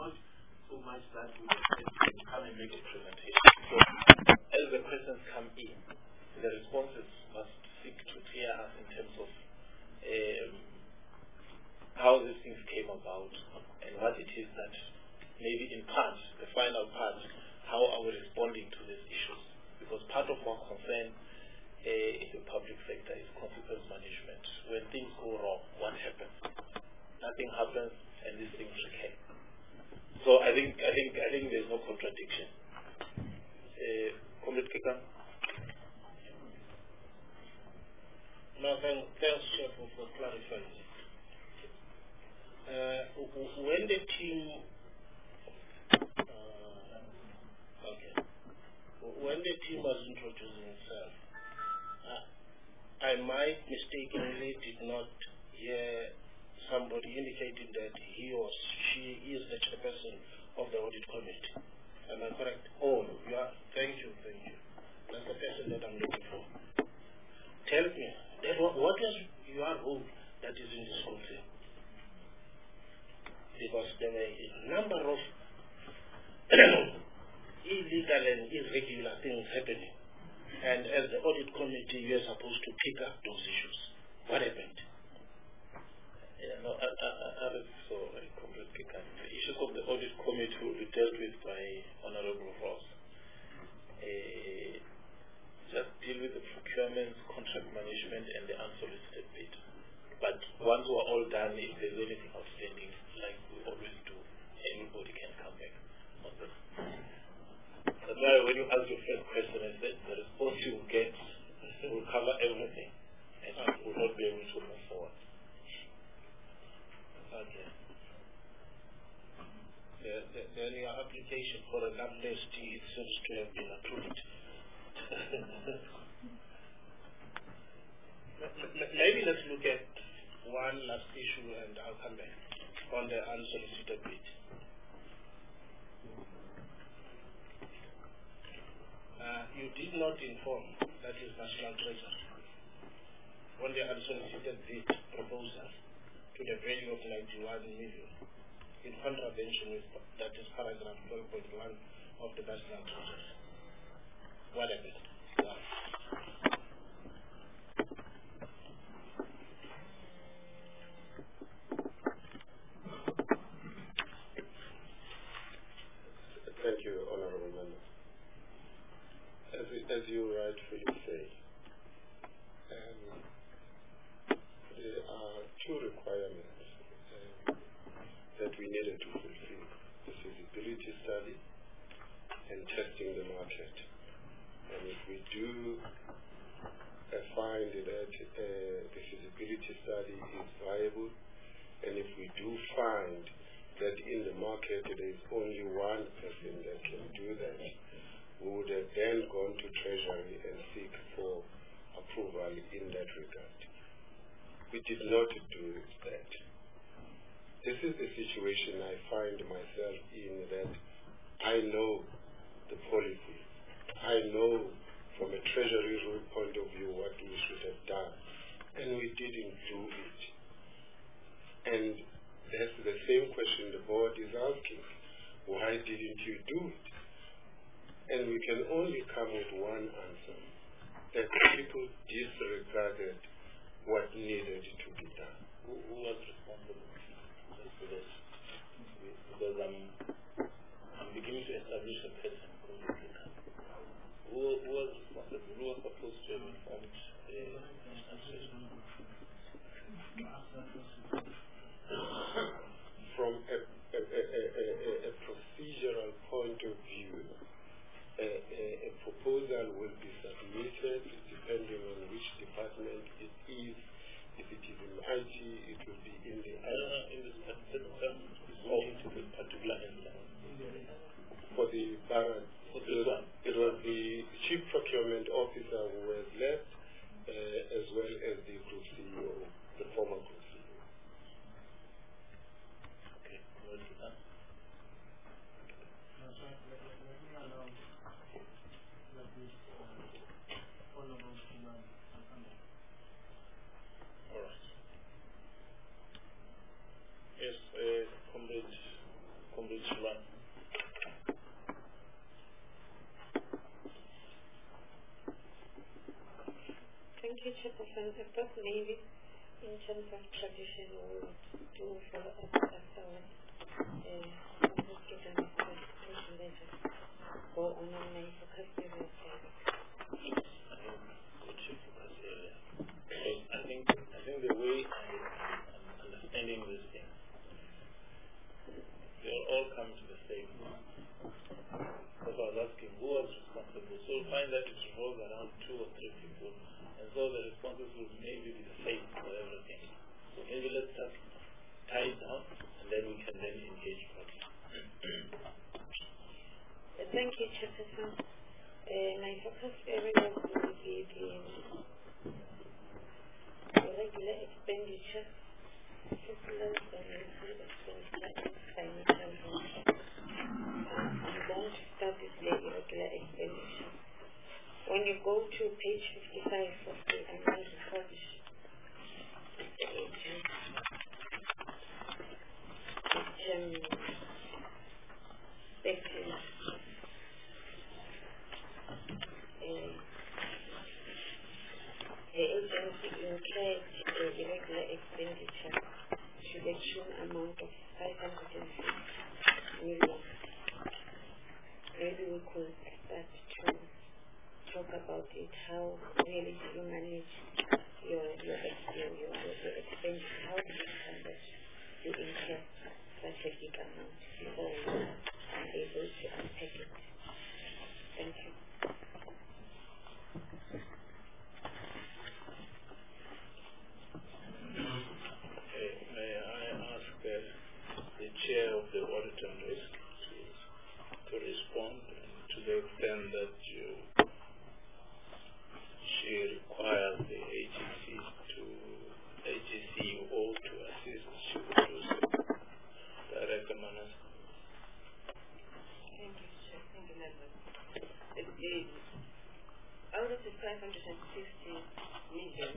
not so much that we come and make a presentation. So as the questions come in, the responses must seek to clear us in terms of how these things came about and what it is that maybe in part, the final part, how are we responding to these issues? Because part of our concern in the public sector is consequence management. When things go wrong, what happens? Nothing happens and these things recur. So I think there's no contradiction. Comrade Kika? No, thanks, Chair, for clarifying. When the team was introducing itself, I might mistakenly did not hear somebody indicating that he or she is the chairperson of the audit committee. Am I correct? Oh, you are. Thank you. That's the person that I'm looking for. Tell me, what is your role that is in this whole thing? Because there were a number of illegal and irregular things happening. And as the audit committee, you are supposed to pick up those issues. What happened? The issues of the audit committee will be dealt with by Honorable Ross. Just deal with the procurement, contract management, and the unsolicited bid. But once we're all done, if there's anything outstanding, like we always do, anybody can come back on this. That's why when you ask your first question, I said the response you will get will cover everything, and you will not be able to move forward. Okay. Then your application for an amnesty seems to have been approved. Maybe let's look at one last issue and I'll come back on the unsolicited bid. You did not inform, that is National Treasury, on the unsolicited bid proposal to the value of 91 million in contravention with, that is paragraph 12.1 of the National Treasury. What happened? Why? Thank you, Honorable Member. As you rightfully say, there are two requirements that we needed to fulfill: the feasibility study and testing the market. And if we do find that the feasibility study is viable, and if we do find that in the market there is only one person that can do that, we would have then gone to Treasury and seek for approval in that regard. We did not do that. This is the situation I find myself in, that I know the policy. I know from a Treasury rule point of view what we should have done, and we didn't do it. And that's the same question the board is asking. Why didn't you do it? And we can only come with one answer: that people disregarded what needed to be done. Who was responsible for this? Because I'm beginning to establish a person. Who was responsible? Who was supposed to have informed the administration? From a procedural point of view, a proposal will be submitted depending on which department it is. If it is in IT, it will be in the IT. In the Chairperson, I thought maybe in terms of tradition we would do follow up afterwards. Just give them a privilege go on my focus area. I think the way I'm understanding this thing, they'll all come to the same. Because I was asking who was responsible. So you'll find that it revolves around 2 or 3 people. And so the responses will maybe be the same for everything. So maybe let's just tie it down and then we can then engage properly. Thank you, Chairperson. My focus area will be the regular expenditure, surplus and expenditure financial. I'm going to start with the irregular expenditure. When you go to page 55 of the annual report, the agency incurred irregular expenditure to the tune amount of 506 million. Maybe we could start to talk about it. How really do you manage your expenses? How do you find that you incur such a big amount before we are able to unpack it? Thank you. May I ask the chair of the Audit and Risk to respond to the extent that she requires the AGCO to assist, she would do so. Director Manas. Thank you, Chair. Thank you, members. Out of the 560 million,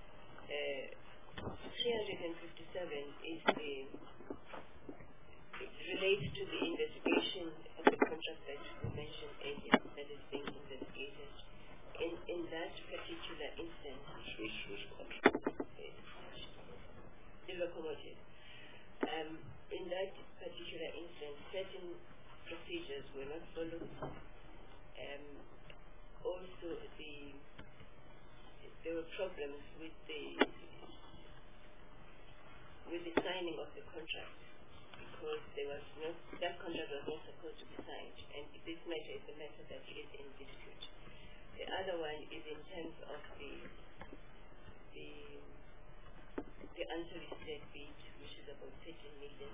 357 is it relates to the investigation of the contract that you mentioned earlier that is being investigated. In that particular instance, Which contract? The locomotive. In that particular instance, certain procedures were not followed. Also, there were problems with the signing of the contract because that contract was not supposed to be signed, and this matter is a matter that is in dispute. The other one is in terms of the unsolicited bid, which is about 13 million.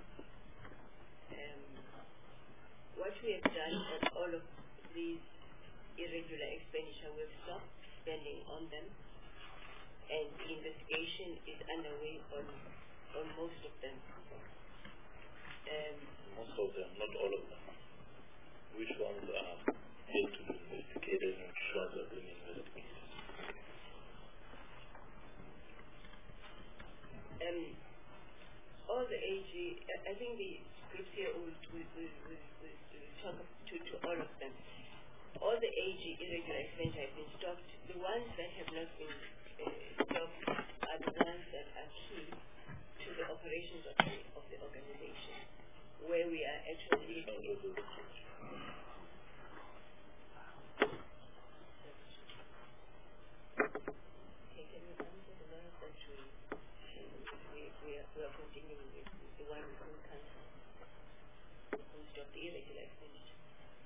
What we have done on all of these irregular expenditure, we've stopped spending on them, and the investigation is underway on most of them. Most of them, not all of them. Which ones are yet to be investigated and which ones are being investigated? All the AG, I think the script here will talk to all of them. All the AG irregular expenditure have been stopped. The ones that have not been stopped are the ones that are key to the operations of the organization, where we are actually we are continuing with the one who can stop the irregular expenditure.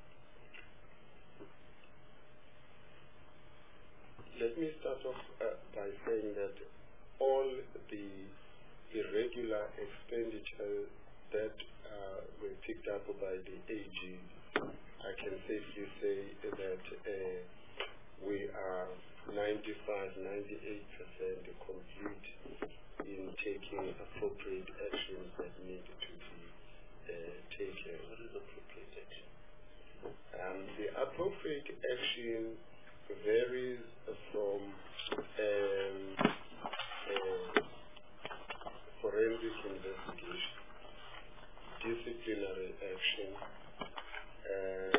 Let me start off by saying that all the irregular expenditure that were picked up by the AG, I can safely say that we are 95-98% complete in taking appropriate actions that need to be taken. What is appropriate action? The appropriate action varies from forensic investigation, disciplinary action,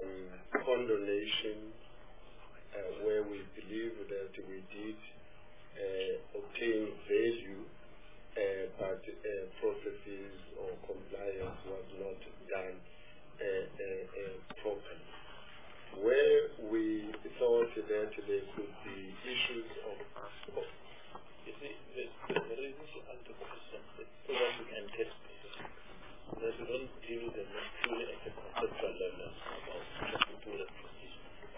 condonation, where we believe that we did obtain value, but processes or compliance was not done properly. Where we thought that there could be issues of you see, the reason to ask the question is so that we can test this. That we don't deal with them purely at a conceptual level about just to do the precision.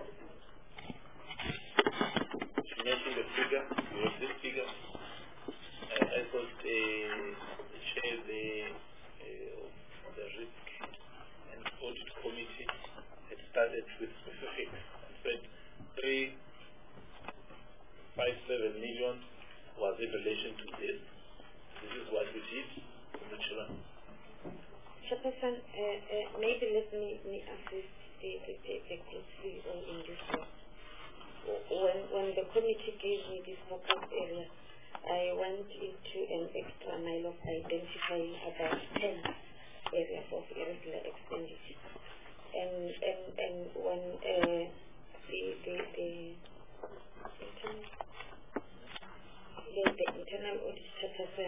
You mentioned the figure, you have this figure. I thought the chair of the risk and audit committee had started with specifics and said 357 million was in relation to this. This is what we did for the children. Chairperson, maybe let me assist the group CEO in this one. When the committee gave me this focus area, I went into an extra mile of identifying about 10 areas of irregular expenditure. And when the internal audit chairperson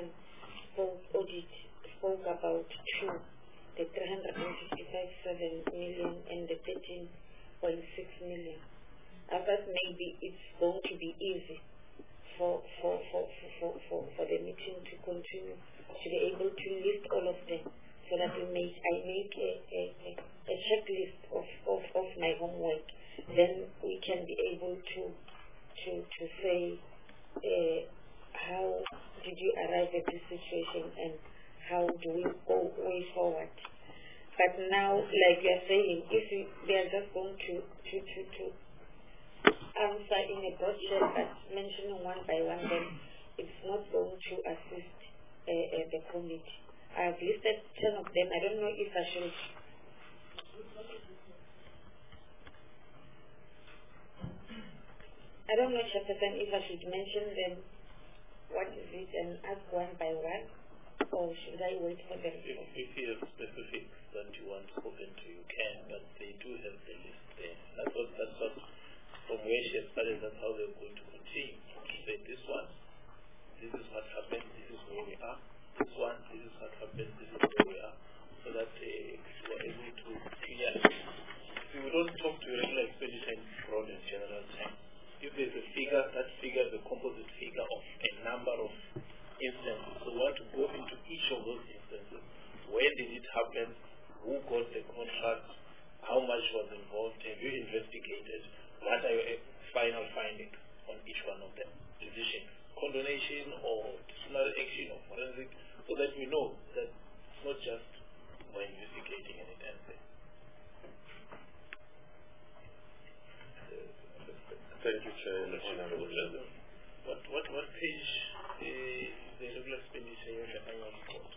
spoke about two, the 355.7 million and the 13.6 million. I thought maybe it's going to be easy for the meeting to continue, to be able to list all of them, so that I make a checklist of my homework. Then we can be able to say how did you arrive at this situation and how do we go way forward. But now, like you're saying, if they are just going to answer in a broad shell, but mentioning one by one, then it's not going to assist the committee. I've listed 10 of them. I don't know if I should. I don't know, Chairperson, if I should mention them. What is it, and ask one by one, or should I wait for them? If you have specifics that you want spoken to, you can, but they do have the list there. That's what from where she has started, that's how they're going to continue. Say this one, this is what happened, this is where we are. This one, this is what happened, this is where we are. So that we are able to clear. See, we don't talk to regular expenditure in broad and general terms. If there's a figure, that figure is a composite figure of a number of instances. So we want to go into each of those instances. When did it happen? Who got the contract? How much was involved? Have you investigated? What are your final findings on each one of them? Decision, condonation or disciplinary action or forensic, so that we know that it's not just by investigating and it ends there. Thank you, Chair. What page is the regular expenditure in the annual report?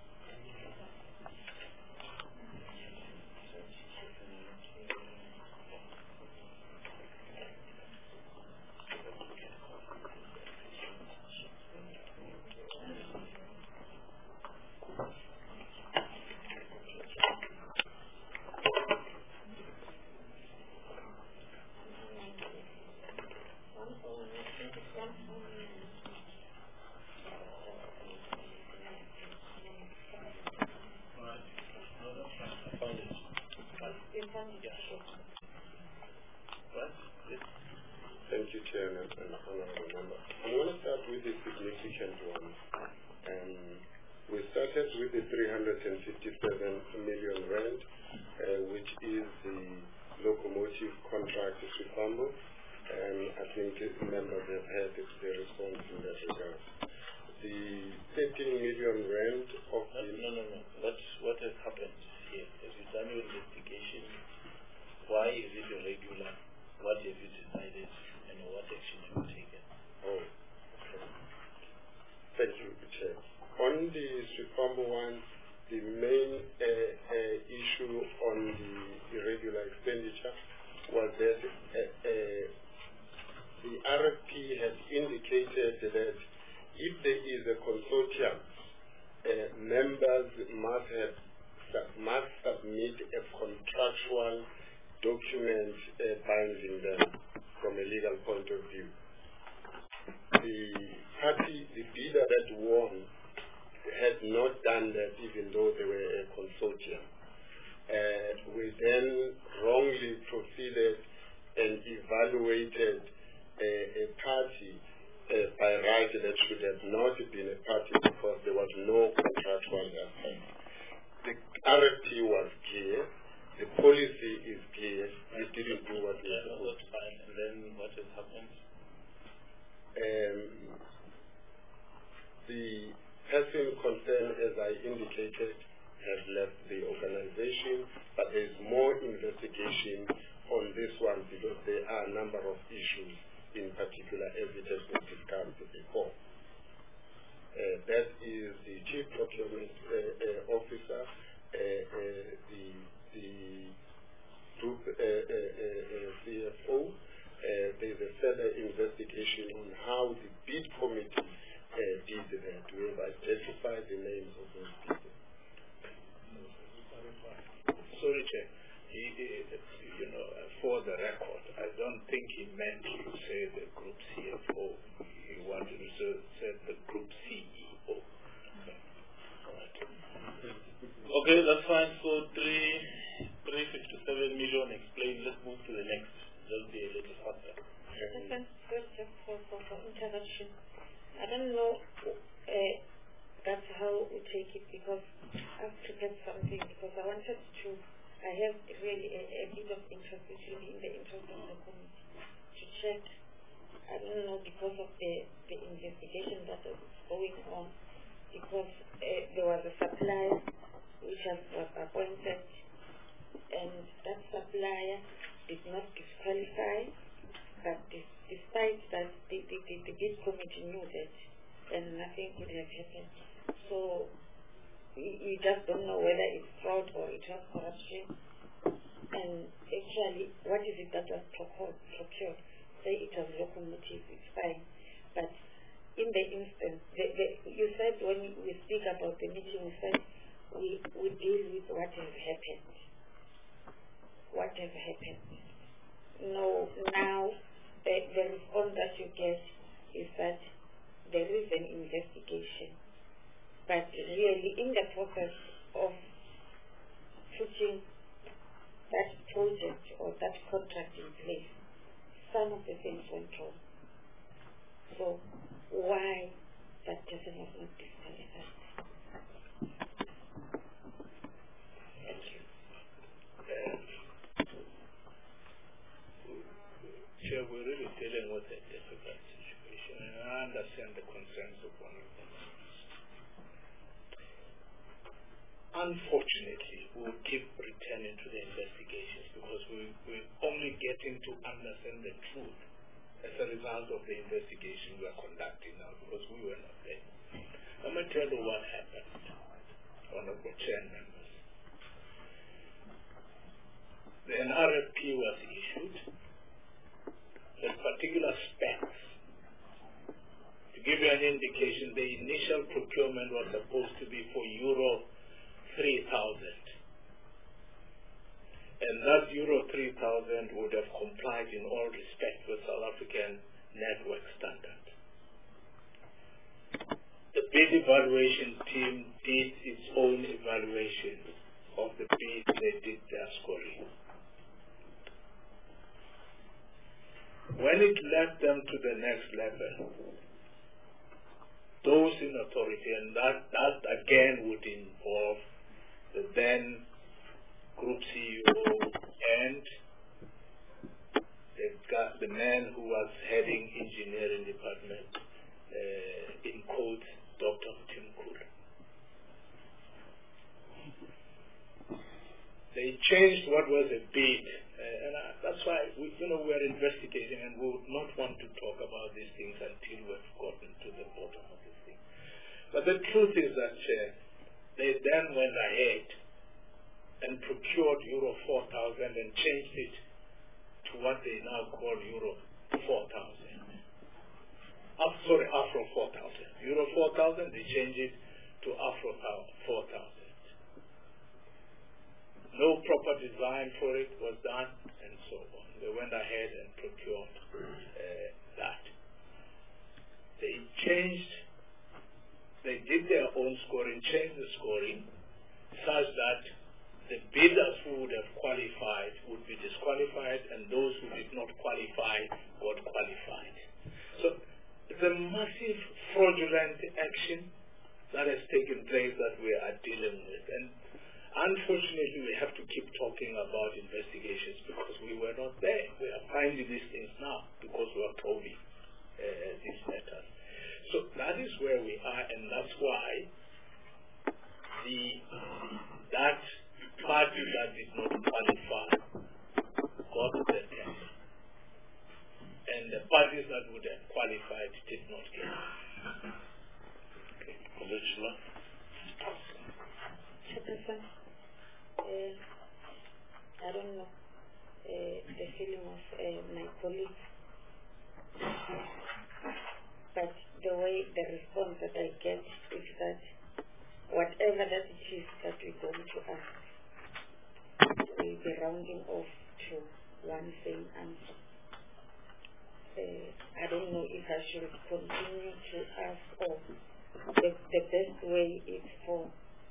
Thank you, Chairman and Honorable Member. I'm going to start with the significant ones. We started with the 357 million rand, which is the locomotive contract with Swifambo, and I think members have had the response in that regard. The 13 million rand of the... No. What has happened here? Have you done your investigation? Why is it irregular? What have you decided? And what action have you taken? Oh, okay. Thank you, Chair. On the Swifambo one, the main issue on the irregular expenditure was that the RFP has indicated that if there is a consortium, members must submit a contractual document binding them from a legal point of view. the bidder that won had not done that, even though they were a consortium. We then wrongly proceeded and evaluated a party by right that should have not been a party because there was no contractual aspect. The RFP was clear. The policy is clear. We didn't do what we were supposed to. And then what has happened? The person concerned, as I indicated, has left the organization, but there is more investigation on this one because there are a number of issues, in particular, as it has been discussed before. That is the Chief Procurement Officer, the Group CFO. There is a further investigation on how the bid committee did that. We have identified the names of those people. Sorry, Chair. For the record, I don't think he meant to say the Group CFO. He wanted to say the Group CEO. Okay, that's fine. So 357 million explained. Let's move to the next. Just be a little faster. Just for interruption. I don't know that's how we take it because I've prepared something because I wanted to, I have really a bit of interest, really in the interest of the community, to check. I don't know because of the investigation that is going on, because there was a supplier which was appointed, and that supplier did not disqualify, but despite that the bid committee knew that, and nothing could have happened. So we just don't know whether it's fraud or it was corruption. And actually, what is it that was procured? Say it was locomotive, it's fine. But in the instance, you said when we speak about the meeting, we said we deal with what has happened. What has happened? No, now the response that you get is that there is an investigation. But really, in the process of putting that project or that contract in place, some of the things went wrong. So why that person was not disqualified? Thank you. Chair, we're really dealing with a difficult situation, and I understand the concerns of one of them. Unfortunately, we'll keep returning to the investigations because we're only getting to understand the truth as a result of the investigation we are conducting now because we were not there. Let me tell you what happened, Honorable Chair members. An RFP was issued. The particular specs. To give you an indication, the initial procurement was supposed to be for Euro 3,000. And that Euro 3,000 would have complied in all respects with South African network standards. The bid evaluation team did its own evaluation of the bid. They did their scoring. When it led them to the next level, those in authority, and that again would involve the then Group CEO and the man who was heading engineering department, in quotes, Dr. Tim Kula. They changed what was a bid, and that's why we're investigating, and we would not want to talk about these things until we've gotten to the bottom of this thing. But the truth is that they then went ahead and procured Euro 4,000 and changed it to what they now call Euro 4,000. Afro 4,000. Euro 4,000, they changed it to Afro 4,000. No proper design for it was done, and so on. They went ahead and procured that. they did their own scoring, changed the scoring, such that the bidders who would have qualified would be disqualified, and those who did not qualify got qualified. So it's a massive fraudulent action that has taken place that we are dealing with. And unfortunately, we have to keep talking about investigations because we were not there. We are finding these things now because we are probing these matters. So that is where we are, and that's why that party that did not qualify got the tender, and the parties that would have qualified did not get it. Okay, Commissioner. Chairperson, I don't know the feeling of my colleagues, but the way the response that I get is that whatever that it is that we're going to ask, we'll be rounding off to one same answer. I don't know if I should continue to ask, or the best way is for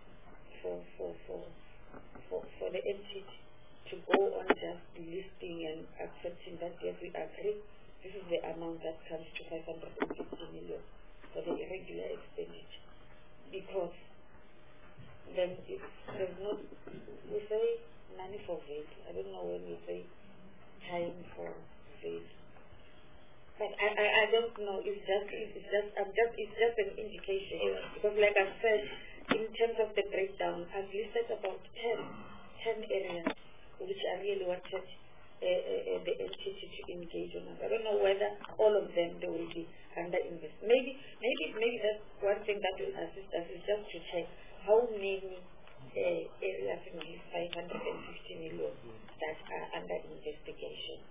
the entity to go on just listing and accepting that yes, we agree this is the amount that comes to 550 million for the irregular expenditure, because then there's no, we say money for VAT. I don't know when we say time for VAT. But I don't know. It's just an indication. Because like I said, in terms of the breakdown, I've listed about 10 areas which I really wanted the entity to engage on. I don't know whether all of them they will be under invest. Maybe that's one thing that will assist us is just to check how many areas in these 550 million that are under investigation.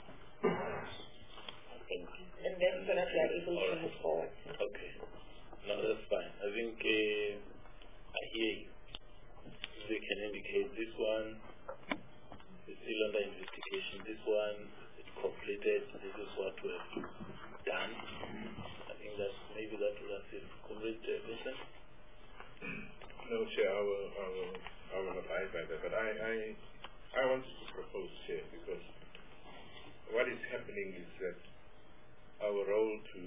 And then so that we are able to move forward. Okay. No, that's fine. I think I hear you. They can indicate this one is still under investigation. This one is completed. This is what we have done. I think that maybe that will assist. Comrade Vincent? No, Chair, I will abide by that. But I wanted to propose, Chair, because what is happening is that our role to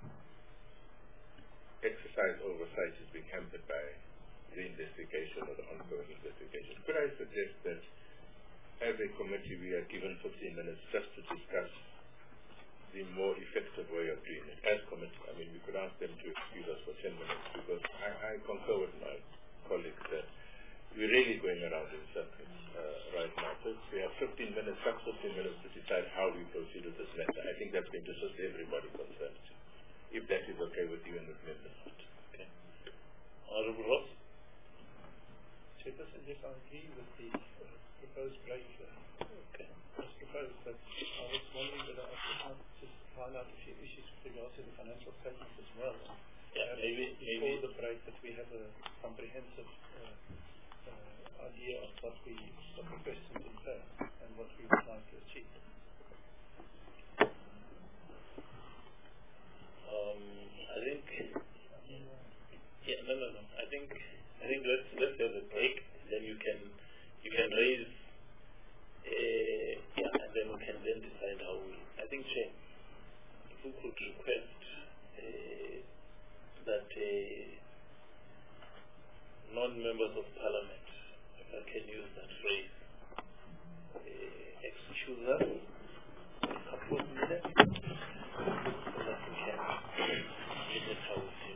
exercise oversight is being hampered by the investigation or the ongoing investigation. Could I suggest that as a committee we are given 15 minutes just to discuss the more effective way of doing it as committee? I mean, we could ask them to excuse us for 10 minutes because I concur with my colleagues that we're really going around in circles right now. So we have 15 minutes, just 15 minutes to decide how we proceed with this matter. I think that's going to assist everybody concerned, if that is okay with you and with me. Okay. Honorable Ross? Chairperson, yes, I agree with the proposed break. Okay. It's proposed, but I was wondering whether I could just highlight a few issues with regards to the financial statements as well. Yeah, maybe before the break that we have a comprehensive idea of what the questions entail and what we would like to achieve. I think no. I think let's have a break. Then you can raise and then we can then decide how we. I think, Chair, if we could request that non-members of Parliament, if I can use that phrase, excuse us a couple of minutes so that we can look at how we feel.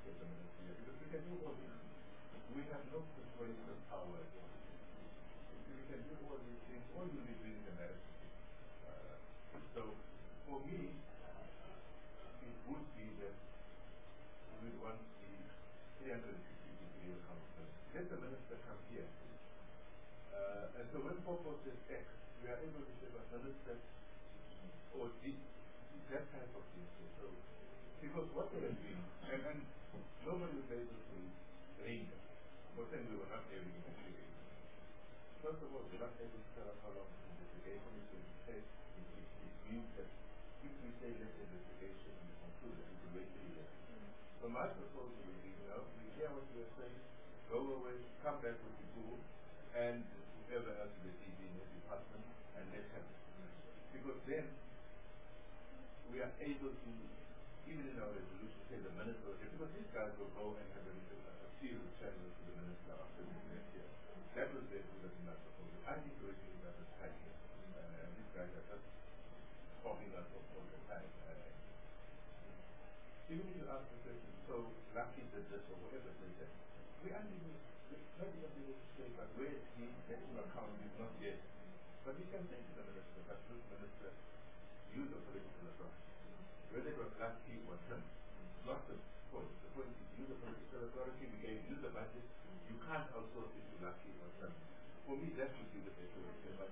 get the minister here, because we can do all these things. We have no persuasive power. We can do all these things. All you need is an arithmetic. So for me, it would be that we want the 360-degree accountability. Let the minister come here. And so when Popo says X, we are able to say, but minister, or that type of thing. So, because what they are doing, and nobody was able to read them. For saying we were not able to investigate. First of all, we're not able to tell us how long the investigation is going to take. It means that if we say let investigation and conclude it, we will wait 3 years. So my proposal would be, we hear what you are saying, go away, come back with the tool, and whoever else is the DB in the department, and let's have it. Because then, we are able to, even in our resolution, say the minister, because these guys will go and have a series of channels to the minister after the next year. That was my proposal. I think we're doing that as tight here. And these guys are just popping us up all the time. Even if you ask the question, so Lucky did this or whatever did that, we aren't even, not even able to say, but where is the national account is not yet. But we can say to the minister, but this minister, use the political authority. Whether it was Lucky or him, not the point. The point is use the political authority, we gave you the budget, you can't outsource it to Lucky or him. For me, that would be the better way to say, but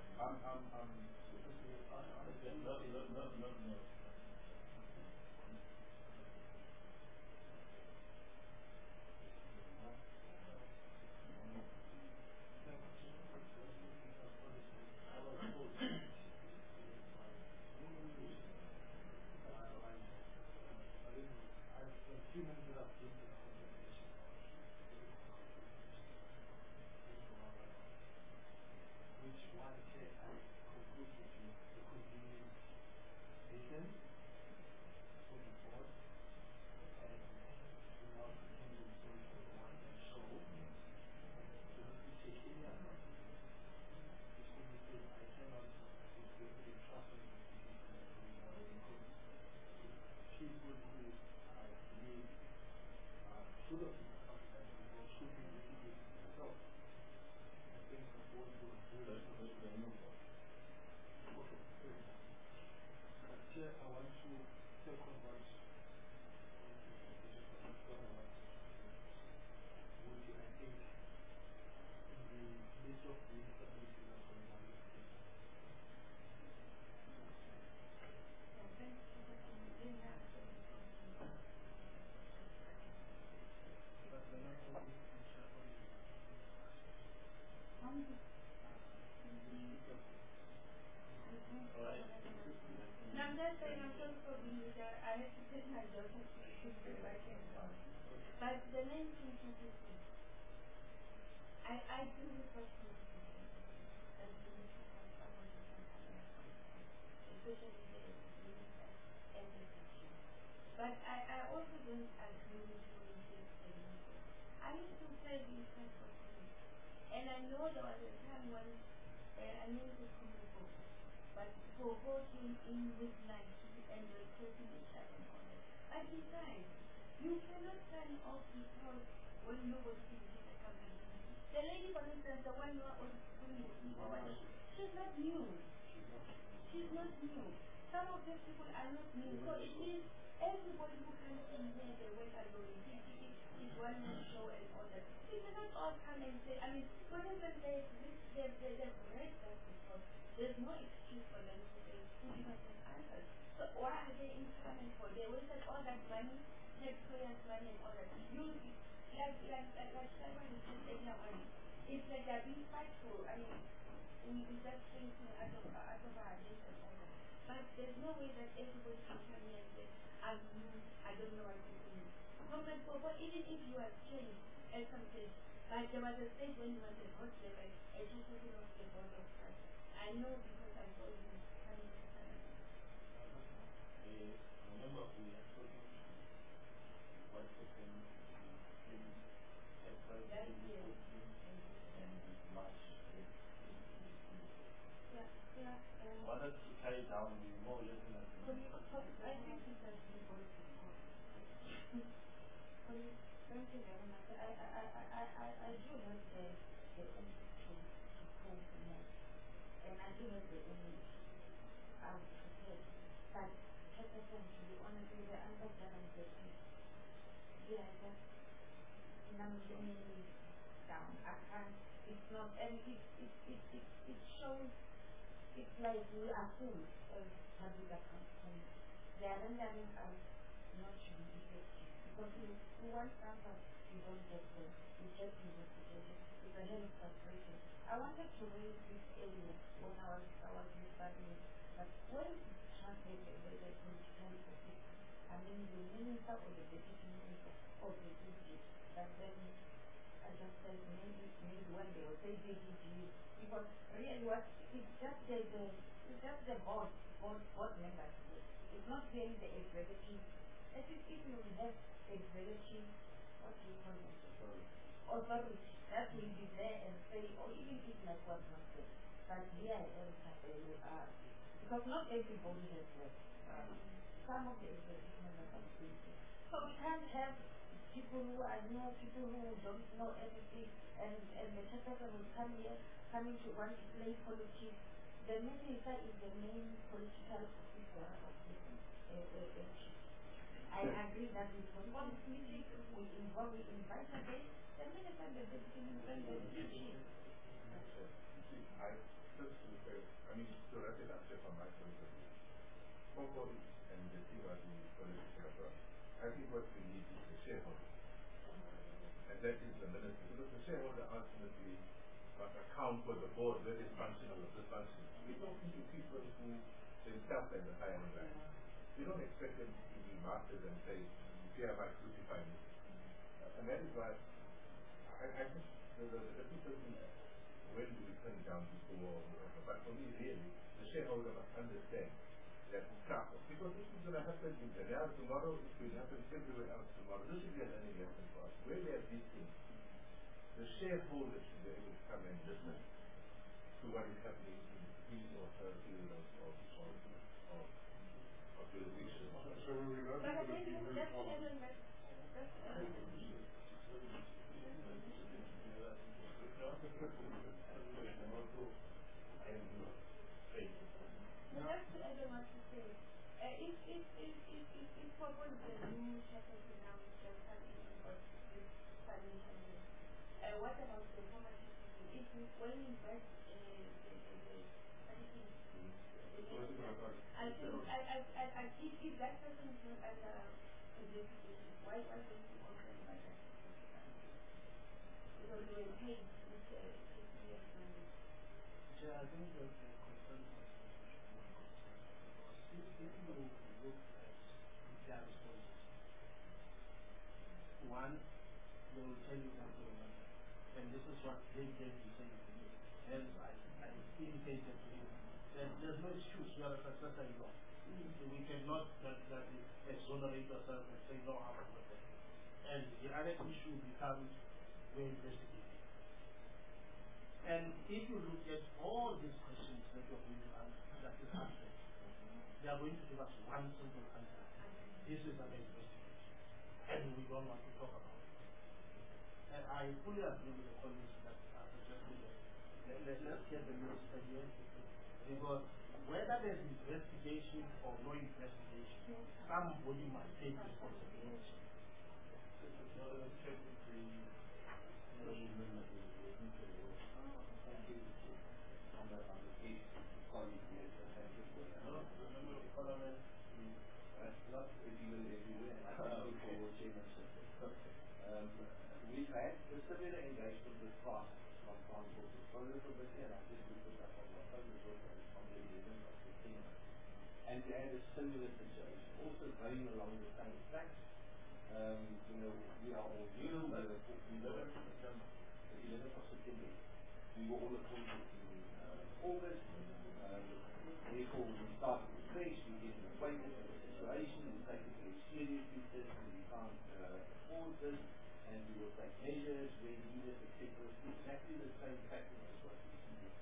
no. But the main thing is this. I agree with what you said, that we need to have someone who can understand, especially the minister and the section. But I also don't agree with you in this minister. I used to play this type of thing. And I know there was a time when I knew the community, but for voting in midnight and recruiting each other and all that. But besides, you cannot sign off because when nobody can get a company. The lady, for instance, the one who was doing the she's not new. She's not new. Some of these people are not new. So it means everybody who comes in here, they work alone. It's one man show and all that. You cannot all come and say, I mean, for instance, they've read that report. There's no excuse for them to say, who give us an answer. So why are they in parliament for? They wasted all that money, taxpayers' money and all that. You, like someone who said earlier on, it's like they're being spiteful. I mean, we just thinking out of our heads and all that. But there's no way that everybody can come here and say, I'm new, I don't know what to do. Congress, even if you are changed at some stage, like there was a stage when you were the hot level, and you took it off the board of trust. I know because I saw you coming to Canada. Remember, we are talking what happened in April That year. And March. Yeah. What us to tie down more or less in I think it has been both before. you very much. I do have the image to prove more. And I do have the image of prepared. But to be honest with you, the answer that I'm getting, yeah, just numbing down. I can't, it's not, and it shows, it's like we are fools as public accountants. They are rendering us not to be effective. Because we want answers, we don't get them. We get investigated. It's a hell of frustration. I wanted to raise this area when I was studying, but when it translates the political office, I mean the minister or the deputy minister of the duty, that then I just said maybe when they will say DPG, because really it's just the board members. It's not really the executive. At least if you have executive, what do you call it? Authority, that will be there and say, or even if like was not there. But here because not everybody has work. Some of the executive members are doing it. So we can't have people who are new, people who don't know anything, and the chairperson will come here, coming to want to play politics. The minister is the main political officer of this I agree that we postpone this meeting, we invite again the minister and the deputy minister and the chief. To wrap it up from my point of view, Coco and the team are the political approach. I think what we need is the shareholder. And that is the minister. Because the shareholder ultimately must account for the board, whether it's functional or dysfunctional. We're talking to people who themselves have the higher rank. We don't expect them to be masters and say, here I crucify me. And that is why I think the difficulty is when do we turn down before, but for me really, the shareholder must understand that because this is going to happen in Daniel tomorrow, it will happen everywhere else tomorrow. This should be a learning lesson for us. Where we have these things, the shareholder should be able to come and listen to what is happening in his or her field of jurisdiction. So we will not be able to Just to add on to say, if Coco is the new chairperson now, what about the former chairperson? If when you invest I think if that person is not under investigation, why don't you also invite that person? Because they were paid with KPS money. I think that the concern if you look at their responses, one, they will tell you that they will not, and this is what they came to say to me. Hence, I indicated to you that there's no excuse. You are a successor in law. We cannot exonerate yourself and say no, I'm not there. And the other issue becomes we're investigating. And if you look at all these questions that you're going to answer, that is answered, they are going to give us one simple answer. This is an investigation. And we don't want to talk about it. And I fully agree with the colleagues that are suggesting that let's get the minister here. Because whether there's investigation or no investigation, somebody must take responsibility. We've had a similar engagement with class from council for a little bit here. I just looked it up on my phone as well, on the 11th of September. And we had a similar situation, also going along the same tracks. We are all new, but we were the 11th of September. We were all appointed in August. Therefore, we started fresh, we get acquainted with the situation, we take it very seriously, certainly we can't afford this, and we will take measures where needed, etc. It's exactly the same pattern as what we see here.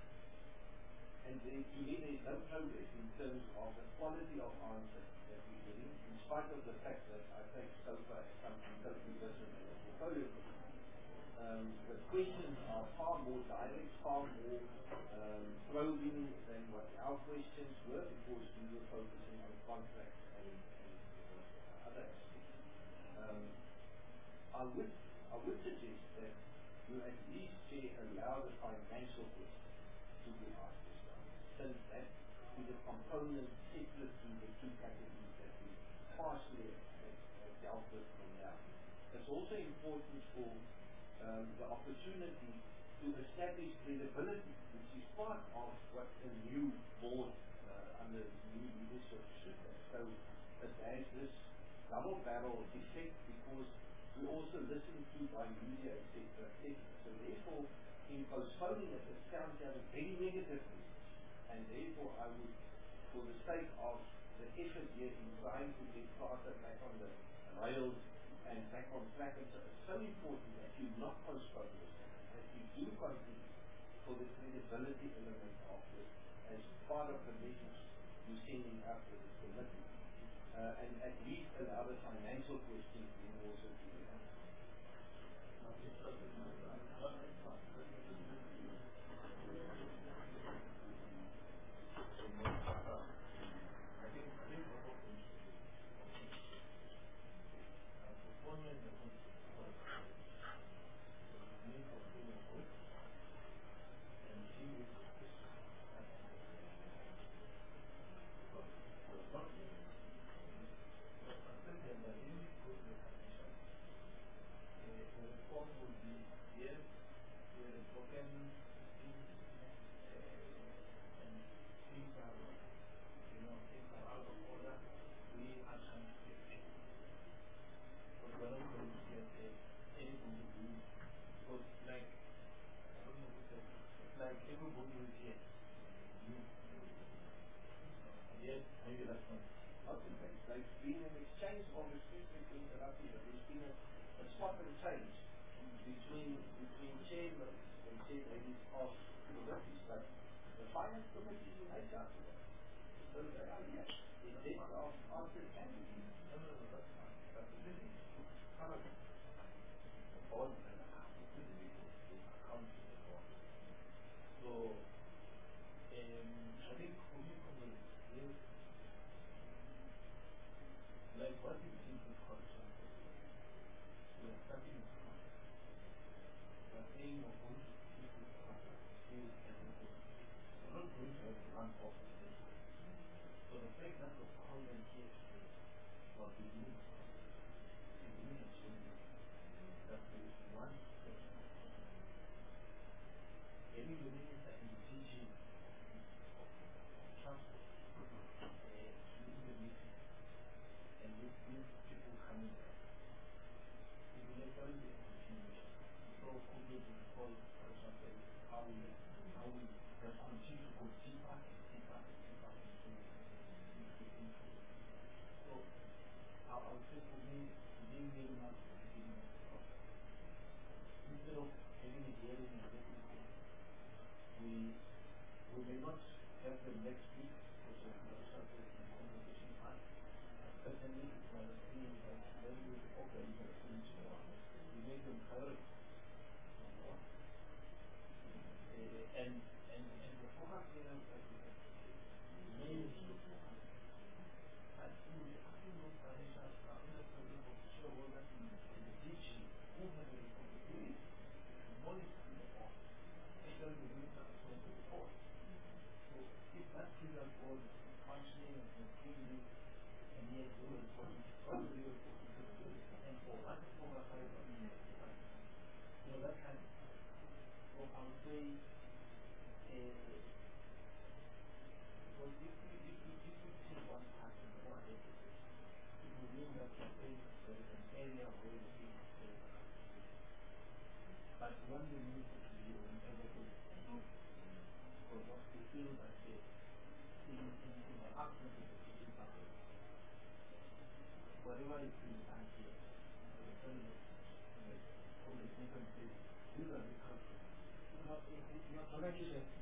And to me, there is no progress in terms of the quality of answers that we getting, in spite of the fact that I take SOFA as something totally different than a portfolio company. The questions are far more direct, far more probing than what our questions were, because we were focusing on contracts and other aspects. I would suggest that you at least allow the financial questions to be asked as well, since that is a component separate to the two categories that we partially have dealt with from now. It's also important for the opportunity to establish credibility, which is part of what a new board under new leadership should have. So it has this double barrel effect, because we also listen to by media, etc., etc. So therefore, in postponing it, it sounds like a very negative message. And therefore, I would, for the sake of the effort here in trying to get Carter back on the rails and back on track, it's so important that you not postpone this, that you do continue for the credibility element of this as part of the message you're sending out to the committee. And at least allow the financial questions being also to be answered.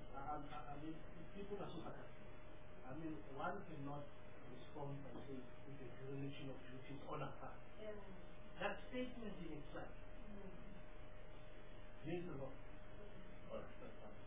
People are so sarcastic. I mean, one cannot respond by saying, the dereliction of duties on our part. That statement in itself means a lot. All right, that's fine.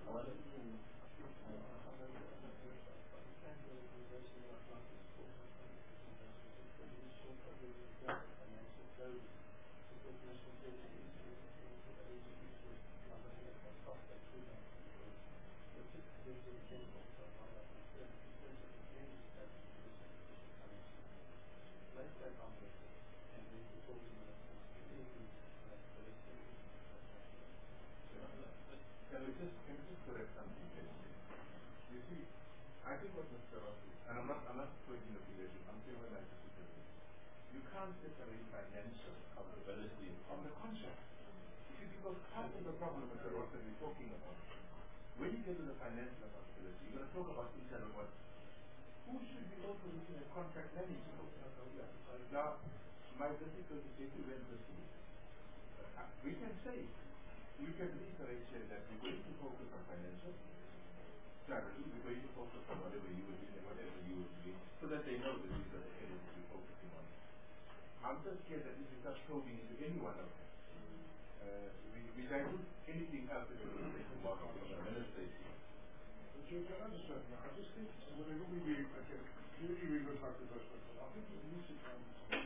Can we just correct something here? You see, I think what Mr. Ross is, and I'm not pointing the finger, I'm saying what I disagree. You can't separate financial accountability from the contract. You see, because part of the problem, Mr. Ross, that we're talking about, when you get to the financial accountability, you're going to talk about internal what? Who should be also looking at contract management? Now, my difficulty is if we went this way. We can say, we can reiterate here that we're going to focus on financial strategy, we're going to focus on whatever you were doing and whatever you were doing, so that they know that these are the areas that we're focusing on. I'm just scared that if we start probing into any one of them, we dilute anything else that we're going to say tomorrow from the administration. I understand that. I just think whenever we do, clearly we look like the best person. I think we need to come to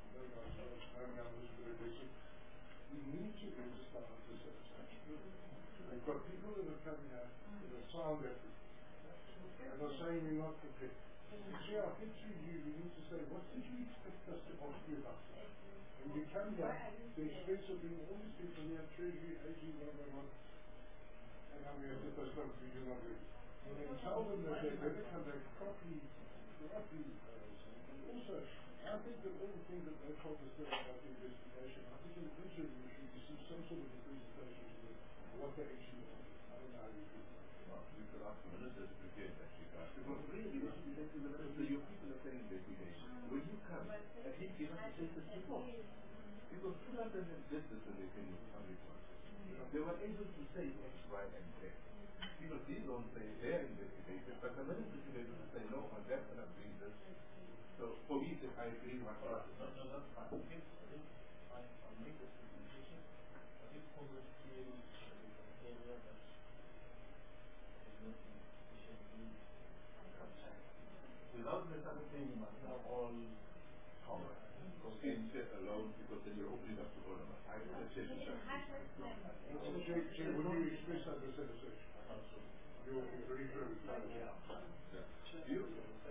we need to register our dissatisfaction. We've got people that are coming out that are sound ethic and are saying we're not prepared. So I think to you, we need to say, what did you expect us to ask you about? And you come here, the expense of being all these people here, Treasury, AG, whatever, and I'm going to get those done for you, not ready. And then tell them that they better come back properly, and also, I think that all the things that they told us there about the investigation, I think in the future we should receive some sort of a presentation of what they actually want. I don't know how you feel. Well, we could ask the minister to prepare that regard. Because really, what you say to the minister, your people are saying investigation. When you come, at least give us the justice before. Because who doesn't have justice when they finish public works? They were able to say X, Y, and Z. Because these don't say they're investigated, but the minister is able to say, no, on that and I'm doing this. So for me, I agree with my part. No, that's fine. I think I'll make this presentation. I think Congress clearly is an area that is not sufficiently concerned. Without misunderstanding, you must now all cover. Because being set alone, because then you're opening up to all of us. I would say to Jay, when you express that dissatisfaction, you're very clear. You?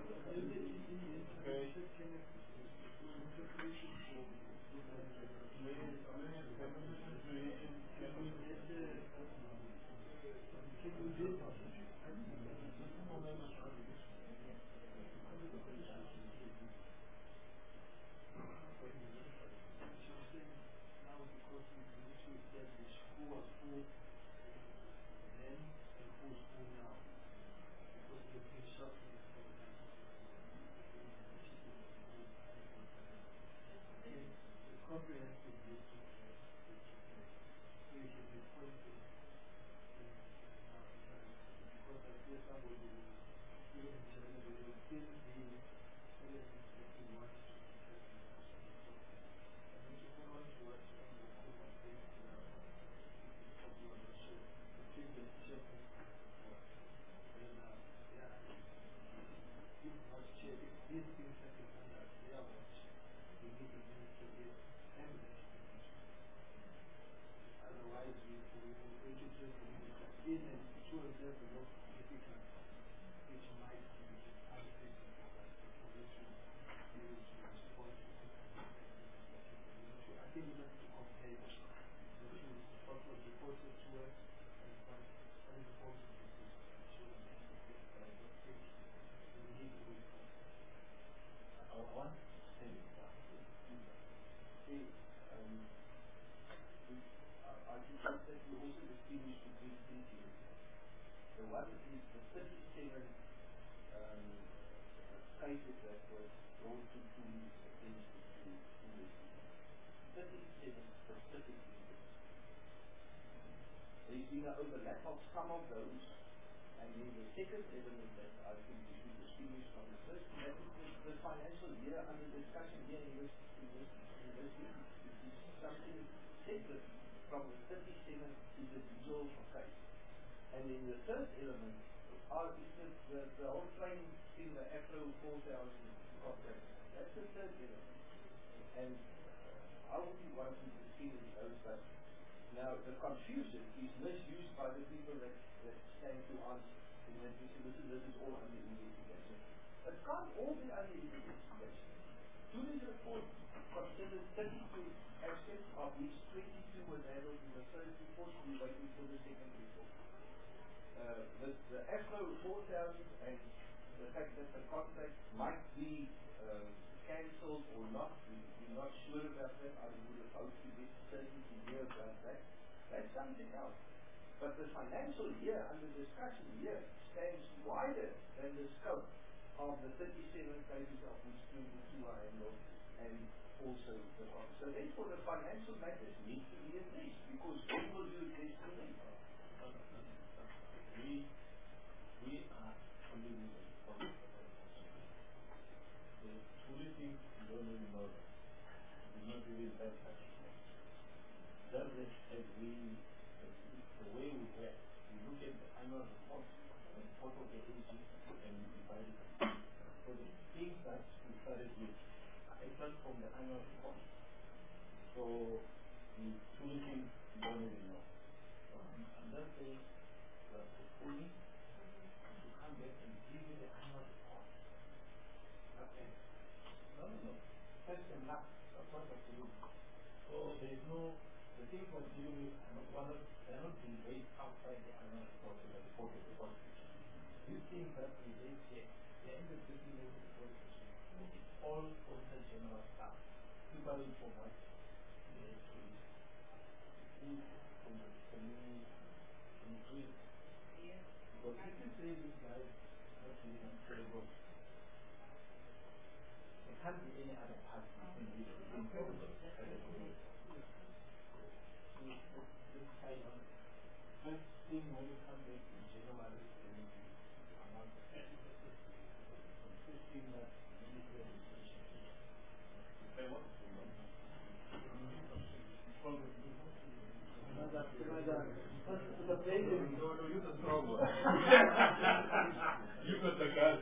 One is the 37 cases that were brought to police against the two investigators. 37 specifically. There's been an overlap of some of those, And then the second element that I think we should distinguish from the first, that is the financial year under discussion here in this unit is something separate from the 37 individual case. And then the third element is the whole claim in the Afro 4,000 contract. That's the third element. And I wouldn't want to distinguish those, but now the confusion is misused by the people that stand to us and that we say, listen, this is all under investigation. It can't all be under investigation. Today's report considers 32 aspects, of which 22 were handled in the first report. We're waiting for the second report. The Afro 4000 and the fact that the contract might be cancelled or not, we're not sure about that. I would have hoped to get certainty here about that. That's something else. But the financial year under discussion here stands wider than the scope of the 37 cases of which 22 are handled and also the contract. So therefore the financial matters need to be addressed because we will do this to them. We are only moving from the only thing we don't really know that is not really that particular. Just as the way we work, we look at the annual report, the report of the AG, and we divide it. So the things that we started with are actually from the annual report. So the two things we don't really know. So I'm just saying that the only to come back and give you the annual report. Okay. No. First and last. That's what I'm doing. So there is no, the things we're dealing with they're not being raised outside the annual report or the report of the constitution. These things that we raise here, they're in the beginning of the constitution. It's all content general stuff. Different from what the history is from the community. Because if you say this guy is not really unfavorable, there can't be any other party in this first thing when you come back in January, there will be amount of consisting that military administration. If I want to know, no, use a strong one. You got the gun.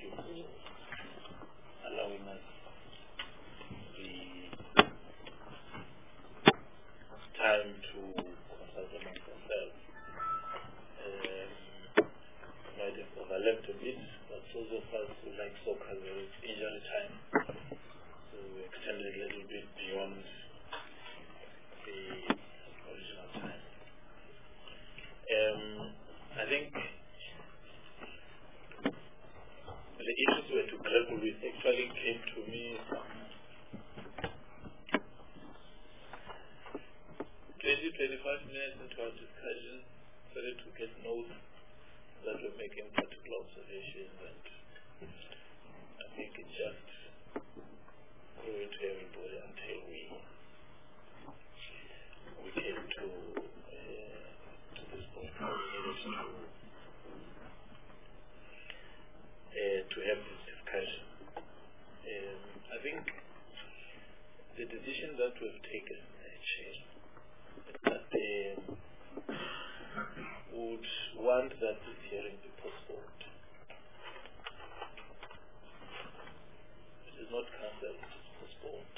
you for allowing us the time to consult amongst ourselves. Might have overlapped a bit, but those of us who like soccer, there is injury time, so we extended a little bit beyond the original time. I think the issues we had to grapple with actually came to me 20-25 minutes into our discussion, started to get notes that were making particular observations, and I think it just grew into everybody until we came to this point where we needed to have this discussion. I think the decision that we've taken, Chair, that would want that this hearing be postponed. It is not cancelled, it is postponed.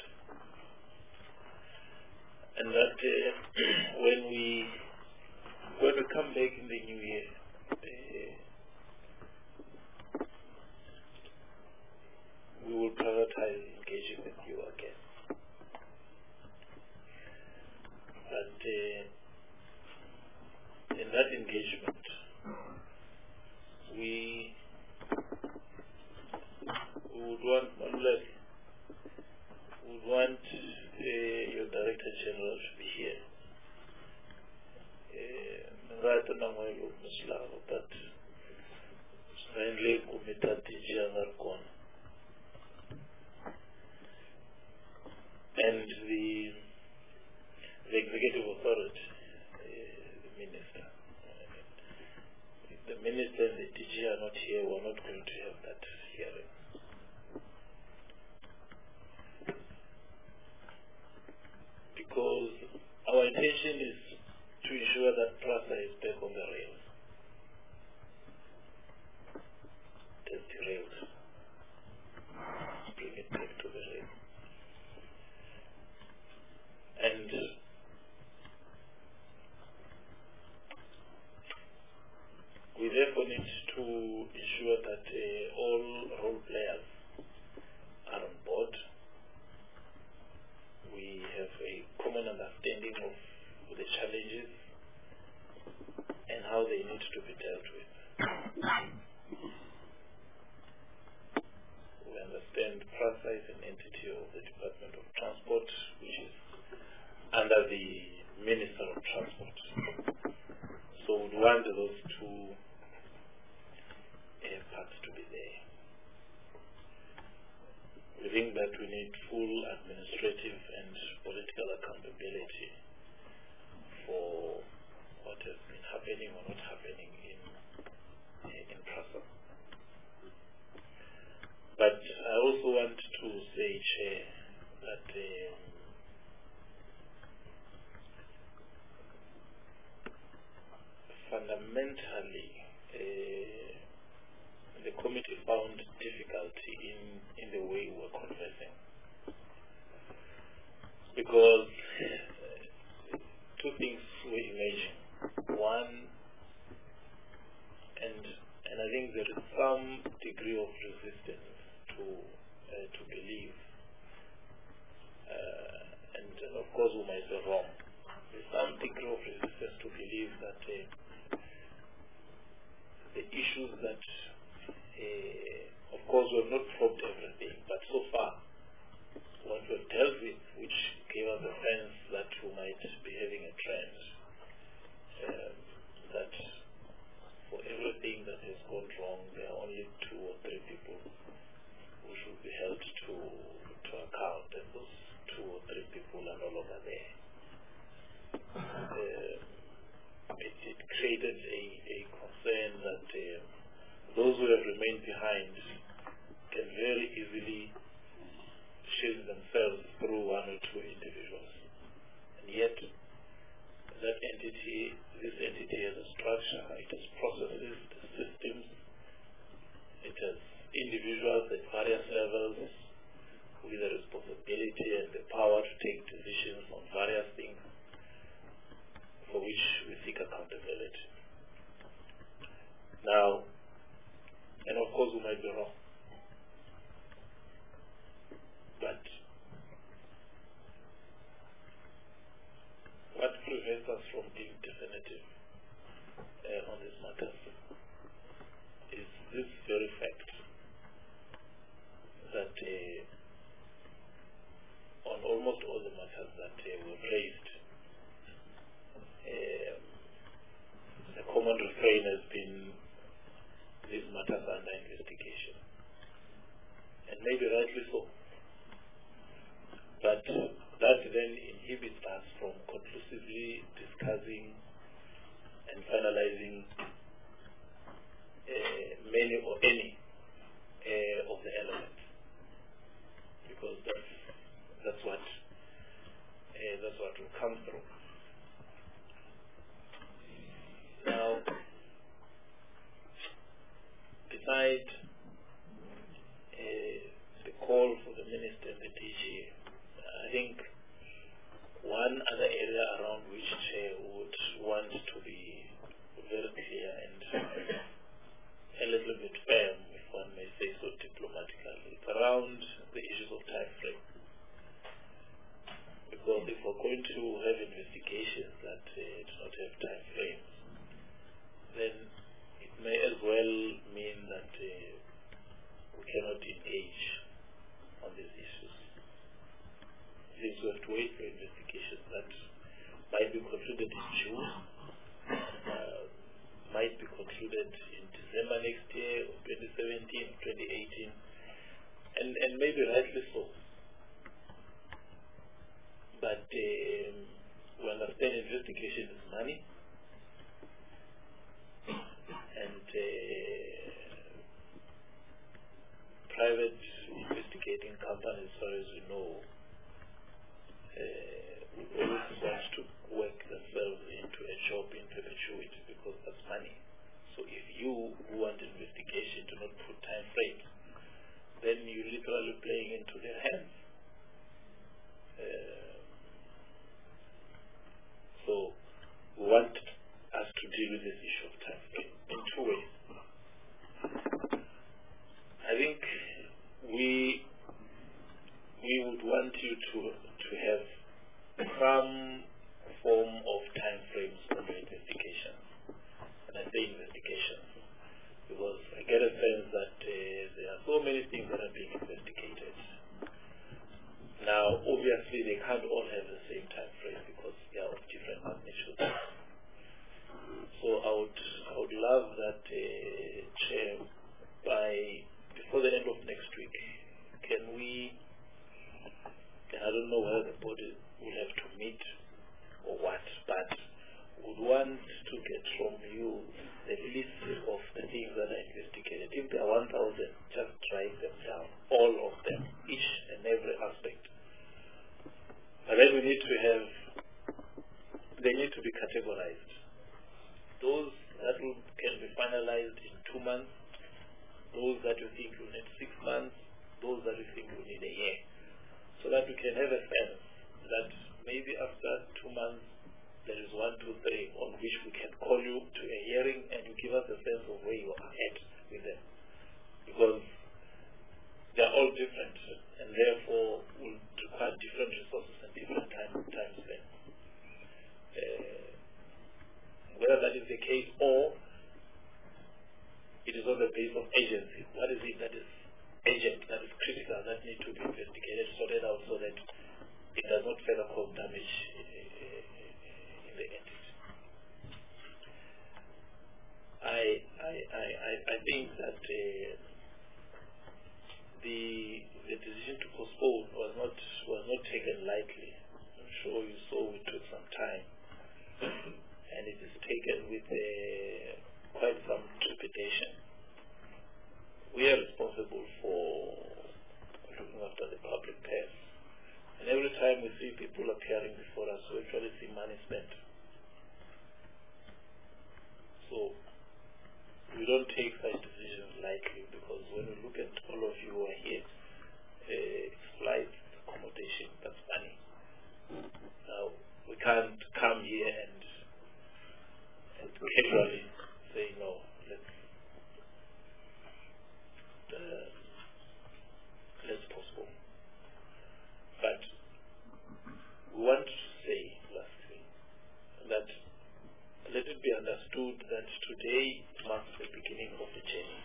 And that when we come back in the new year, we will prioritize engaging with you again. But in that engagement, we would want your Director General to be here. But kindly committed the and the executive authority, the minister. If the minister and the DG are not here, we're not going to have that hearing. Because our intention is to ensure that PRASA is back on the rails. It has derailed. Bring it back to the rails. And we therefore need to ensure that all role players are on board. We have a common understanding of the challenges and how they need to be dealt with. We understand PRASA is an entity of the Department of Transport, which is under the Minister of Transport. So we'd want those two parts to be there. We think that we need full administrative and political accountability for what has been happening or not happening in PRASA. But I also want to say, Chair, that fundamentally the committee found difficulty in the way we were conversing. Because two things were emerging. One, and I think there is some degree of resistance to believe, and of course we might be wrong. There's some degree of resistance to believe that the issues that, of course, we have not probed everything, but so far, what we have dealt with, which gave us a sense that we might be having a trend, that for everything that has gone wrong, there are only 2 or 3 people who should be held to account, and those 2 or 3 people are no longer there. It created a concern that those who have remained behind can very easily shield themselves through 1 or 2 individuals. And yet, this entity has a structure, it has processes, it has systems, it has individuals individuals at various levels with the responsibility and the power to take decisions on various things for which we seek accountability. Now, and of course we might be wrong, but what prevents us from being definitive on these matters is this very fact that on almost all the matters that were raised, the common refrain has been these matters are under investigation, and maybe rightly so, but that then inhibits us from conclusively discussing and finalizing many or any of the elements, because that's what will come through. Now, besides the call for the minister and the DG, I think one other area around which Chair would want to be very clear and a little bit firm, if one may say so diplomatically, it's around the issues of time frame. Because if we're going to have investigations that do not have time frames, then it may as well mean that we cannot engage on these issues. Since we have to wait for investigations that might be concluded in June, might be concluded in December next year, or 2017, 2018, and maybe rightly so. But we understand investigation is money, and private investigating companies, as far as we know, always want to work themselves into a job in perpetuity because that's money. So if you who want investigation do not put time frames, then you're literally playing into their hands. So we want us to deal with this issue of time frame in two ways. I think we would want you to have some form of time frames for the investigations. And I say investigations because I get a sense that there are so many things that are being investigated. Now, obviously, they can't all have the same time frame because they are of different magnitudes. So I would love that, Chair, before the end of next week, can we, and I don't know whether the body will have to meet or what, but would want to get from you the list of the things that are investigated. If there are 1,000, just write them down, all of them, each and every aspect. But then we need to they need to be categorized. Those that can be finalized in 2 months, those that you think will need 6 months, those that you think will need a year. So that we can have a sense that maybe after 2 months there is 1, 2, 3 on which we can call you to a hearing and you give us a sense of where you are at with them. Because they are all different and therefore will require different resources and different time spent. Whether that is the case or it is on the basis of agency. What is it that is urgent, that is critical, that needs to be investigated, sorted out so that it does not further cause damage in the entity. I think that the decision to postpone was not taken lightly. I'm sure you saw we took some time, and it is taken with quite some trepidation. We are responsible for looking after the public purse, and every time we see people appearing before us, we actually see money spent. So we don't take such decisions lightly because of you who are here. Flight, accommodation, that's money. Now, we can't come here and casually say, no, let's postpone. But we want to say, lastly, that let it be understood that today marks the beginning of the journey.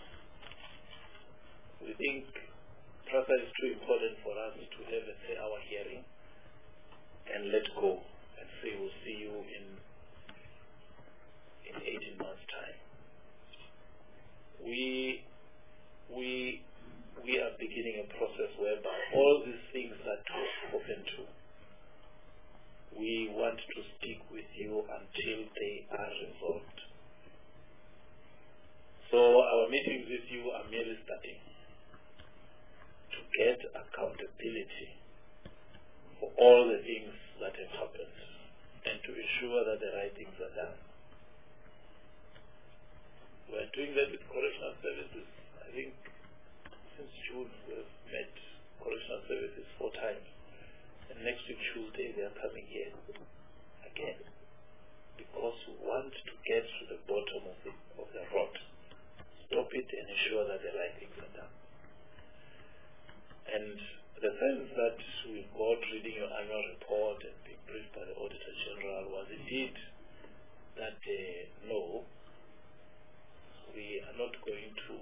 We think PRASA is too important for us to have a 3-hour hearing and let go and say we'll see you in 18 months' time. We are beginning a process whereby all these things that we've spoken to, we want to stick with you until they are resolved. So our meetings with you are merely starting to get accountability for all the things that have happened and to ensure that the right things are done. We're doing that with correctional services. I think since June we've met correctional services 4 times. And next week Tuesday they are coming here again. Because we want to get to the bottom of the rot. Stop it and ensure that the right things are done. And the sense that we got reading your annual report and being briefed by the Auditor General was indeed that no, we are not going to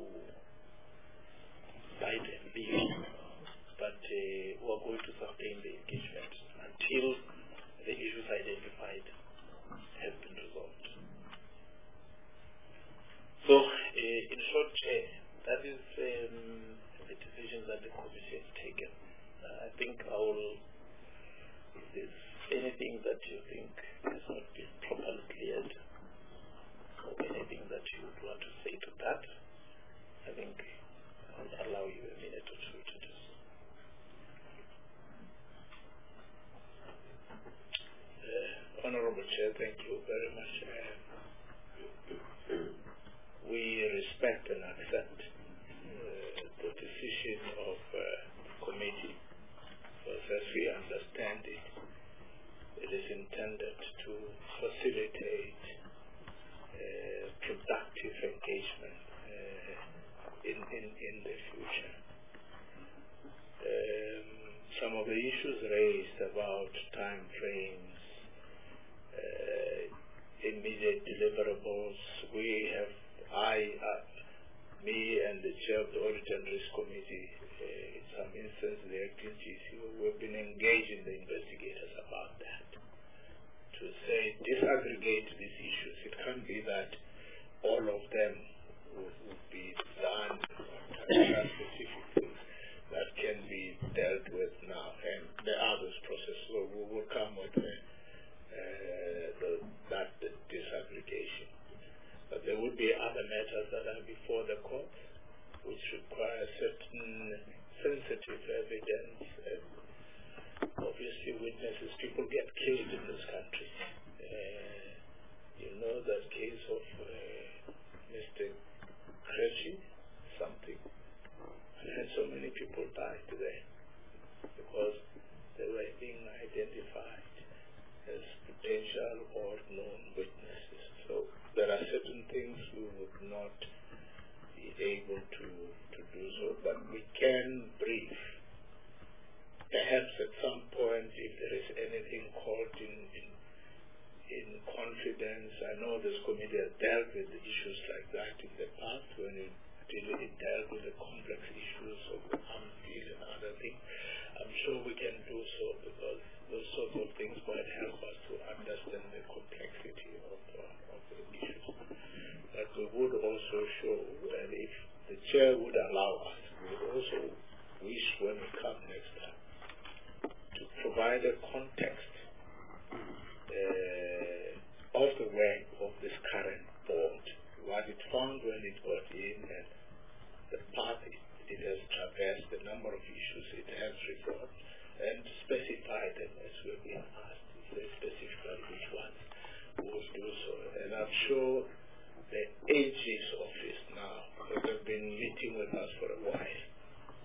bite and leave, but we are going to sustain the engagement until the issues identified have been resolved. So, in short, that is the decision that the committee has taken. I think if there's anything that you think has not been properly cleared, or anything that you would want to say to that, I think I'll allow you a minute or two to do so. Honorable Chair, thank you very much. We respect and accept the decision of the committee, because as we understand it, it is intended to facilitate productive engagement in the future. Some of the issues raised about time frames, immediate deliverables, me and the chair of the Audit and Risk Committee, in some instances the acting GC, we've been engaging the investigators about that, to say disaggregate these issues. It can't be that all of them would be done on specific things that can be dealt with now, and there are those processes. So we will come with that disaggregation. But there would be other matters that are before the court, which require certain sensitive evidence. And obviously, witnesses, people get killed in this country. You know that case of Mr. Kretschy, something. And so many people died there because they were being identified as potential or known witnesses. So there are certain things we would not be able to do so, but we can brief. Perhaps at some point, if there is anything called in confidence. I know this committee has dealt with issues like that in the past when it dealt with the complex issues of the arms deal and other things. I'm sure we can do so because those sorts of things might help us to understand the complexity of the issues. But we would also show, and if the chair would allow us, we would also wish when we come next time to provide a context of the work of this current board, what it found when it got in, and the path it has traversed, the number of issues it has resolved, and specify them as we've been asked, specifically which ones will do so. And I'm sure the AG's office now, because they've been meeting with us for a while,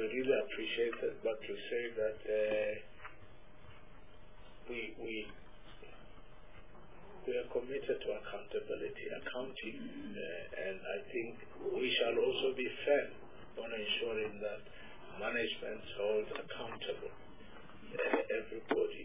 really appreciate it, but to say that we are committed to accountability, accounting, and I think we shall also be fair on ensuring that management holds accountable everybody.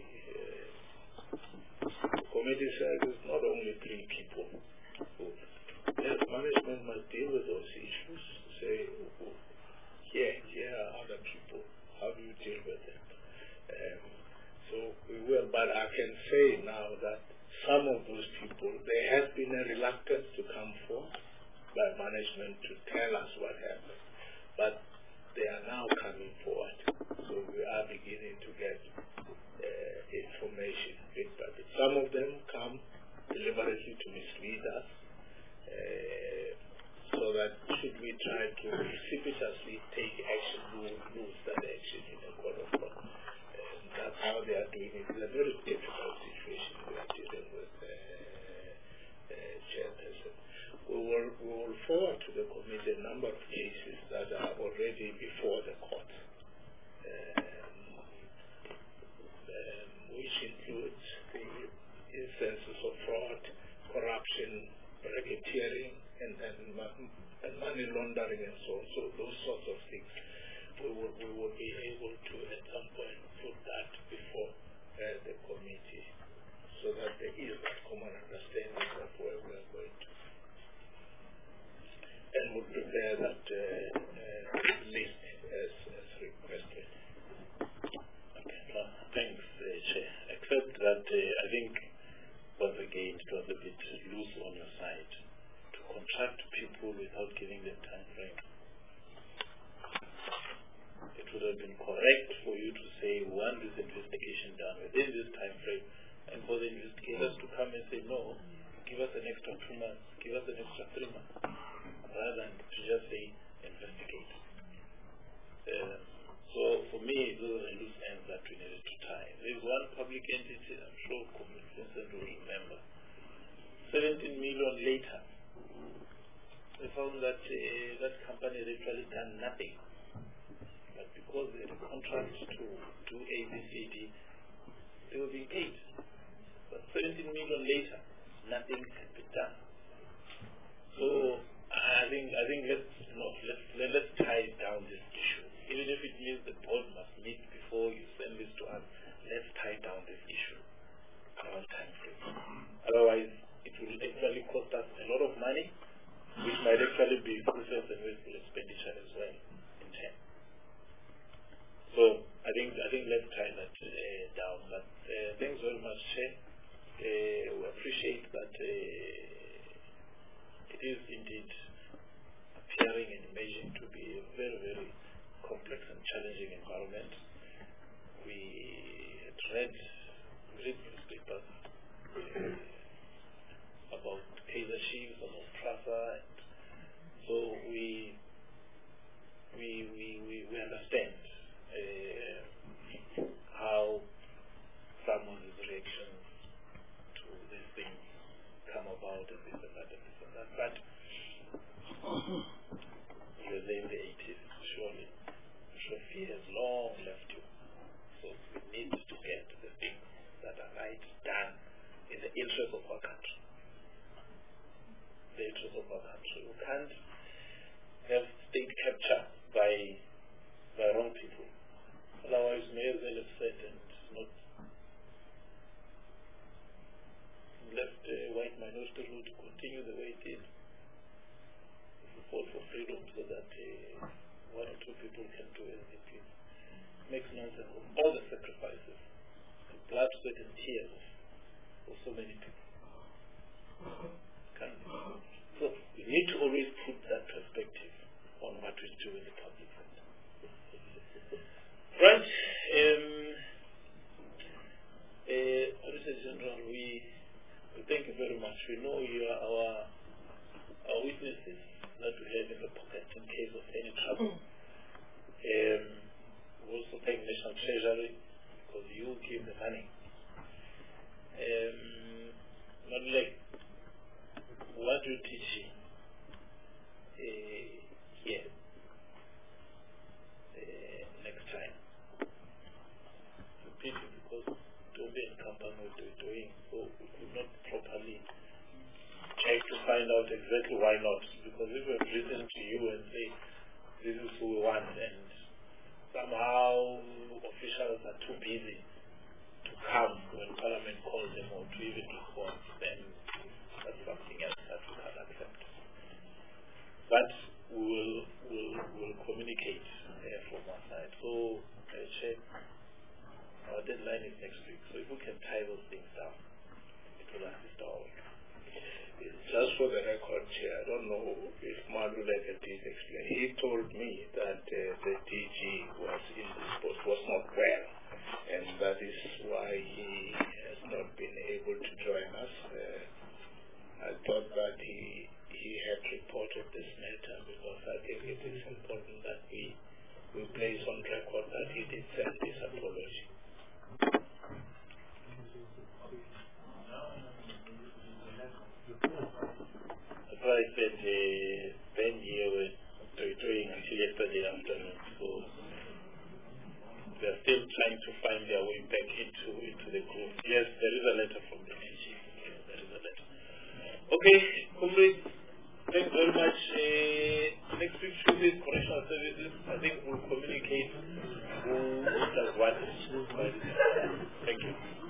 The committee says it's not only 3 people. Yes, management must deal with those issues. Say, here are other people. How do you deal with it? So we will, but I can say now that some of those people, there has been a reluctance to come forward by management to tell us what happened. But they are now coming forward. So we are beginning to get information bit by bit. Some of them come deliberately to mislead us, so that should we try to precipitously take action, we will lose that action in the court of law. That's how they are doing it. It's a very difficult situation we are dealing with, Chairperson. We will forward to the committee a number of cases that are already before the court, which includes the instances of fraud, corruption, racketeering, and money laundering and so on. So those sorts of things, we will be able to at some point put that before the committee, so that there is a common understanding of where we are going to. And we'll prepare that list as requested. Okay, thanks, Chair. Except that I think, once again, it was a bit loose on your side to contract people without giving them time frame. It would have been correct for you to say, we want this investigation done within this time frame, and for the investigators to come and say, no, give us an extra 2 months, give us an extra 3 months, rather than to just say, investigate. So for me, those are loose ends that we needed to tie. There is one public entity, I'm sure Vincent will remember. 17 million later, they found that that company had actually done nothing. But because they had a contract to do ABCD, they were being paid. But 17 million later, nothing had been done. So I think let's tie down this issue. Even if it means the board must meet before you send this to us, let's tie down this issue around time frame. Otherwise, it will actually cost us a lot of money, which might actually be useless and wasteful expenditure as well in time. So I think let's tie that down. But thanks very much, Chair. We appreciate that it is indeed appearing and emerging to be a very, very complex and challenging environment. We had read newspapers about Kaizer Chiefs, about Prasa, and so we understand how some of these reactions to these things come about, and this and that and this and that. But you're in the 80s, surely. Fear has long left you. So we need to get the things that are right done in the interest of our country. The interest of our country. We can't have state capture by wrong people. Otherwise, may as well have said and not left white minority rule to continue the way it is. We fought for freedom so that 1 or 2 people can do as they please. Makes nonsense of all the sacrifices, the blood, sweat, and tears of so many people. So we need to always put that perspective on what we do in the public sector. Right. Auditor General, we thank you very much. We know you are our witnesses that we have in the pocket in case of any trouble. We also thank National Treasury because you give the money. Not like what you teach here. find out exactly why not. Because if we've written to you and say, this is who we want, and somehow officials are too busy to come when Parliament calls them or to even respond, then that's something else that we can't accept. But we'll communicate from our side. So, Chair, our deadline is next week. So if we can tie those things down, it will assist our work. Just for the record, Chair, I don't know if Maluleke did explain. He told me that the DG was indisposed, was not well, and that is why he has not been able to join us. I thought that he had reported this matter because I think it is important that we place on record that he did send this apology. That's why I said Ben here was doing until yesterday afternoon. So they're still trying to find their way back into the group. Yes, there is a letter from the DG. There is a letter. Okay, comrades, thanks very much. Next week should be correctional services. I think we'll communicate who does what. Thank you.